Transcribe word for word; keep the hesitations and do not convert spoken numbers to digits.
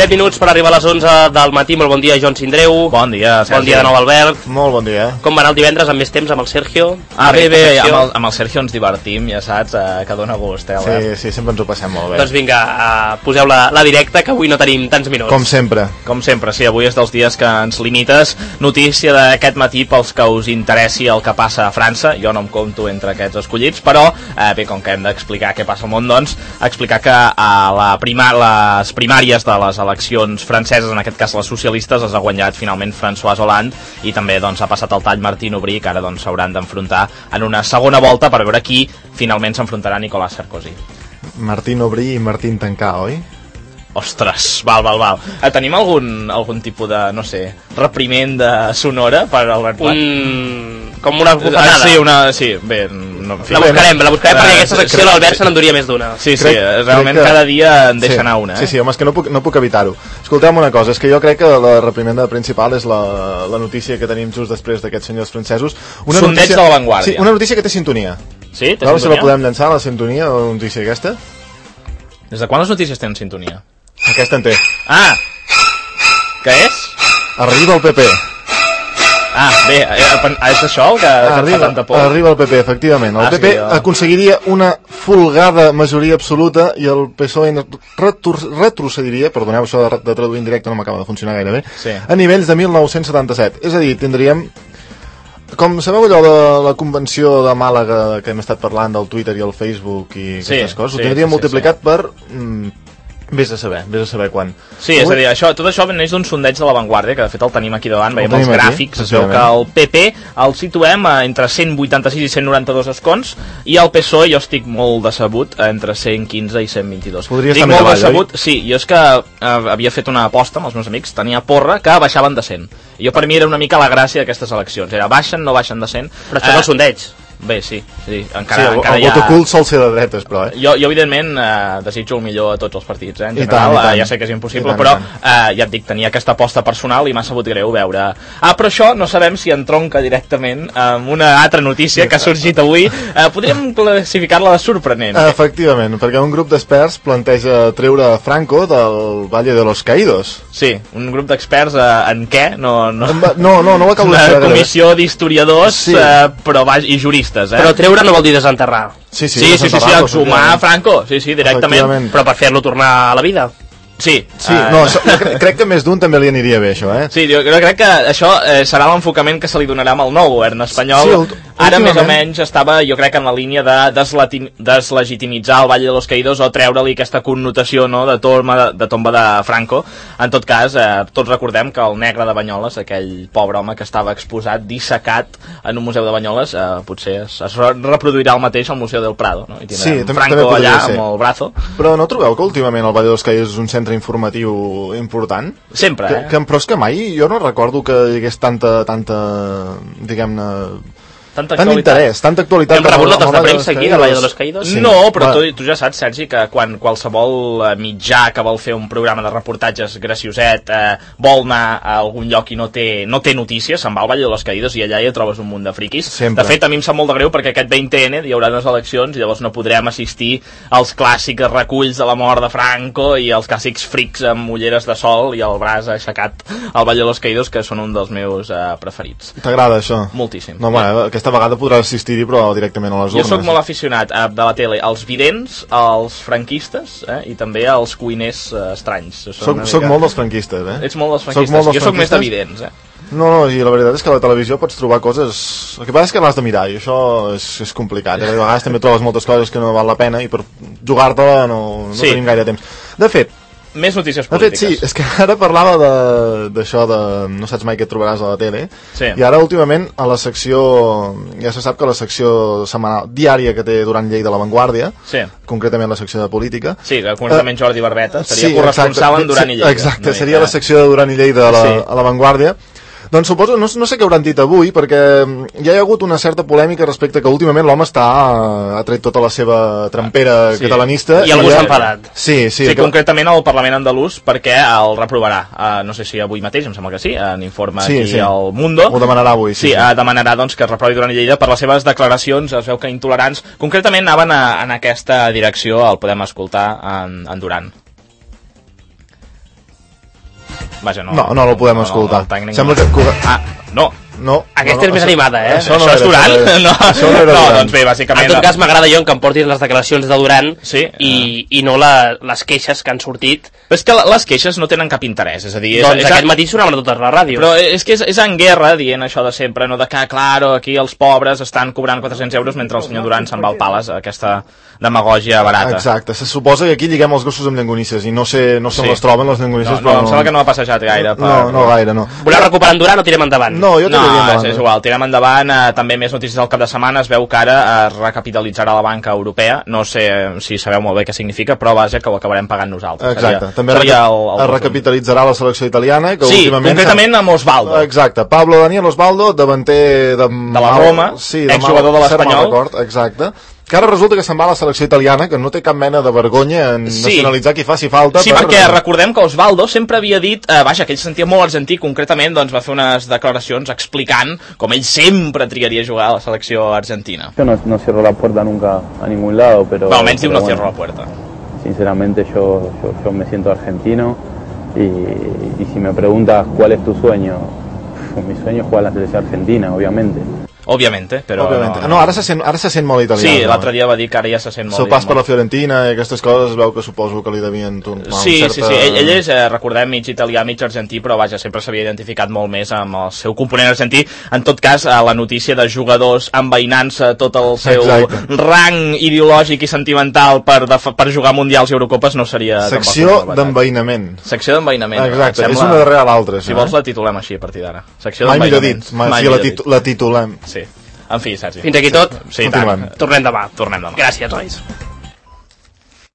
set minuts per arribar a les onze del matí. Molt bon dia, Joan Sindreu. Bon dia, Sergi. Bon dia de nou, Albert. Molt bon dia. Com va anar el divendres amb més temps amb el Sergio? Ah, bé, bé, amb el, amb el Sergio ens divertim, ja saps, eh, que dona gust, eh, Albert? Sí, sí, sempre ens ho passem molt bé. Doncs vinga, uh, poseu la, la directa, que avui no tenim tants minuts. Com sempre. Com sempre, sí, avui és dels dies que ens limites. Notícia d'aquest matí pels que us interessi el que passa a França. Jo no em compto entre aquests escollits, però, eh, bé, com que hem d'explicar què passa al món, doncs, explicar que a la prima, les primàries de les eleccions franceses, en aquest cas les socialistes, les ha guanyat finalment François Hollande, i també doncs, ha passat el tall Martín Aubry, que ara doncs, s'hauran d'enfrontar en una segona volta per veure qui finalment s'enfrontarà a Nicolas Sarkozy. Martín Aubry i Martín Tancà, oi? Ostres, val, val, val. Eh, tenim algun, algun tipus de, no sé, repriment de sonora per Albert Plat? Un... com una bufetada. Ah, sí, una... sí, bé... No, en fi, la buscarem, la buscarem, uh, perquè aquesta secció crec, l'Albert se n'enduria més d'una. Sí, sí, crec, realment crec que... cada dia en deixa sí, anar una. Eh? Sí, sí, home, és que no puc, no puc evitar-ho. Escolteu una cosa, és que jo crec que la reprimenda principal és la, la notícia que tenim just després d'aquests senyors francesos. Una Sondeig notícia... de la Vanguardia. Sí, una notícia que té sintonia. Sí, té Veure sintonia? si la podem llançar, la sintonia, la notícia aquesta. Des de quan les notícies tenen sintonia? Aquesta en té. Ah! Què és? Arriba el P P. Ah, bé, és això el que, que arriba, fa tanta por? Arriba el P P, efectivament. El ah, P P sí, jo... aconseguiria una folgada majoria absoluta i el P S O E retor retrocediria, perdoneu, això de, de traduir en directe no m'acaba de funcionar gaire bé, sí. a nivells de mil nou-cents setanta-set. És a dir, tindríem... Com sabeu allò de la convenció de Màlaga que hem estat parlant del Twitter i el Facebook i aquestes sí, coses, sí, ho tindríem sí, multiplicat sí. per... Mm, vés a saber, vés a saber quan. Sí, és a dir, això, tot això neix d'un sondeig de la Vanguardia, que de fet el tenim aquí davant, veiem els gràfics, es veu que el P P el situem entre cent vuitanta-sis i cent noranta-dos escons, i el P S O E jo estic molt decebut entre cent quinze i cent vint-i-dos. Podria estic estar molt més decebut, avall, sí, jo és que eh, havia fet una aposta amb els meus amics, tenia porra que baixaven de cent. I jo per mi era una mica la gràcia d'aquestes eleccions, era baixen, no baixen de cent. Però això eh, és el sondeig. Bé, sí, sí, encara, sí, el, encara el hi ha... vot ocult sol ser de dretes, però, eh? Jo, jo evidentment, eh, desitjo el millor a tots els partits, eh, en I general, tant, i tant. eh, ja sé que és impossible, tant, però eh, ja et dic, tenia aquesta aposta personal i m'ha sabut greu veure... Ah, però això no sabem si entronca directament amb una altra notícia que ha sorgit avui. Eh, podríem classificar-la de sorprenent. Efectivament, perquè un grup d'experts planteja treure Franco del Valle de los Caídos. Sí, un grup d'experts eh, en què? No, no... no, no, no ho acabo de saber. Una comissió d'historiadors sí. eh, però baix, i juristes, eh? Però treure no vol dir desenterrar. Sí, sí, sí, sí, sí, sí, exhumar Franco, sí, sí, directament. Però per fer-lo tornar a la vida. Sí, sí uh... no, això, crec, crec que més d'un també li aniria bé, això, eh? Sí, jo, jo crec que això eh, serà l'enfocament que se li donarà amb el nou govern espanyol. Sí, el, ara, més o menys, estava, jo crec, en la línia de deslegitimitzar el Valle de los Caídos o treure-li aquesta connotació, no?, de tomba de, de tomba de Franco. En tot cas, eh, tots recordem que el negre de Banyoles, aquell pobre home que estava exposat, dissecat en un museu de Banyoles, eh, potser es, es reproduirà el mateix al Museu del Prado, no? I tindrem sí, Franco allà ser. Amb el brazo. Però no trobeu que últimament el Valle de los Caídos és un centre informatiu important? Sempre, que, eh? Que, però és que mai, jo no recordo que hi hagués tanta, tanta, diguem-ne... Tanta tant interès, tanta actualitat. Hem rebut notes de premsa aquí de Valle de los Caídos? Sí. No, però tu, tu ja saps, Sergi, que quan qualsevol mitjà que vol fer un programa de reportatges gracioset eh, vol anar a algun lloc i no té, no té notícies, se'n va al Valle de los Caídos i allà hi trobes un munt de friquis. Sempre. De fet, a mi em sap molt de greu perquè aquest vint ene hi haurà unes eleccions i llavors no podrem assistir als clàssics reculls de la mort de Franco i als clàssics frics amb ulleres de sol i el braç aixecat al Valle de los Caídos, que són un dels meus eh, preferits. T'agrada això? Moltíssim. No, bueno, aquesta vegada podràs assistir-hi, però directament a les urnes. Jo sóc molt aficionat a, de la tele als vidents, als franquistes eh, i també als cuiners eh, estranys. Soc, soc molt dels franquistes, eh? Ets molt dels franquistes. Soc molt dels jo sóc més de vidents, eh? No, no, i la veritat és que a la televisió pots trobar coses... El que passa és que l'has de mirar, i això és, és complicat. Eh? A vegades també trobes moltes coses que no val la pena i per jugar-te-la no, no sí. tenim gaire temps. De fet, més notícies De polítiques. fet, sí, és que ara parlava d'això de, de... No saps mai què et trobaràs a la tele. Sí. I ara, últimament, a la secció... Ja se sap que la secció setmanal, diària que té Duran Lleida La Vanguardia, sí. concretament la secció de política... Sí, que concretament uh, Jordi Barbeta seria sí, corresponsal en Duran i Lleida. Exacte, seria la secció de Duran i Lleida a la, sí. a la Vanguardia. Doncs suposo, no, no sé què hauran dit avui, perquè ja hi ha hagut una certa polèmica respecte que últimament l'home està ha tret tota la seva trampera sí. catalanista. I algú s'ha enfadat. Sí, sí. Sí, que... concretament al Parlament andalús, perquè el reprovarà. Uh, no sé si avui mateix, em sembla que sí, en informe sí, aquí sí. al Mundo. Ho demanarà avui, sí. Sí, sí. Uh, demanarà doncs, que es reprovi Duran i Lleida per les seves declaracions, es veu que intolerants. Concretament anaven a, en aquesta direcció, el podem escoltar en, en Duran. Vaja, no, no, no el podem escoltar. No, no, Sembla que... Ah, no. No, aquesta no, no, és més això, animada, eh? Això, això no és Duran? No, això no, no doncs bé, bàsicament... En tot cas, m'agrada jo que em portis les declaracions de Duran sí, i, uh... i no la, les queixes que han sortit. Però és que les queixes no tenen cap interès, és a dir... És, doncs és, aquest és, matí sonaven a totes les ràdios. Però és que és, és en guerra dient això de sempre, no de que, claro, aquí els pobres estan cobrant quatre-cents euros mentre el senyor Duran se'n va al pales, aquesta demagògia barata. Exacte, se suposa que aquí lliguem els gossos amb llengonisses i no sé, no sé on sí. les troben les llengonisses, no, no, però... em sembla que no ha passejat gaire. Per... No, no gaire, no. Voleu recuperar en Duran o tirem endavant? No, jo tiraria no, endavant. és, és igual, tirem endavant. Eh, també més notícies del cap de setmana. Es veu que ara es recapitalitzarà la banca europea. No sé si sabeu molt bé què significa, però vaja, que ho acabarem pagant nosaltres. Exacte, seria, també seria el, el es recapitalitzarà la selecció italiana, que sí, últimament... concretament amb Osvaldo. Exacte, Pablo Daniel Osvaldo, davanter de... de la Roma, sí, exjugador de l'Espanyol. Exacte. Que ara resulta que se'n va a la selecció italiana, que no té cap mena de vergonya en sí. nacionalitzar qui faci falta. Sí, per... perquè recordem que Osvaldo sempre havia dit, eh, vaja, que ell sentia molt argentí, concretament doncs va fer unes declaracions explicant com ell sempre triaria jugar a la selecció argentina. Yo no, no cierro la puerta nunca a ningún lado, pero... No, almenys diu no bueno, cierro la puerta. Sinceramente yo, yo, yo me siento argentino y, y si me preguntas cuál es tu sueño, mi sueño es jugar a la selección argentina, obviamente. Òbviamente, però... Òbviamente. No, ara se sent, ara se sent molt italià. Sí, l'altre dia va dir que ara ja se sent molt... Seu pas per la Fiorentina i aquestes coses es veu que suposo que li devien... Un, sí, certa... sí, sí, ell, ell és, eh, recordem, mig italià, mig argentí, però vaja, sempre s'havia identificat molt més amb el seu component argentí. En tot cas, eh, la notícia de jugadors envainant-se tot el seu Exacte. rang ideològic i sentimental per, de, per jugar mundials i Eurocopes no seria... Secció d'envainament. Secció d'envainament. Exacte, sembla... és una darrere l'altra. Si vols la titulem així a partir d'ara. Secció mai millor dit, mai mai si la, titu la titulem. Sí. En fi, Sergi. Fins aquí tot? Sí, tant. Tornem demà. Tornem demà. Gràcies, nois.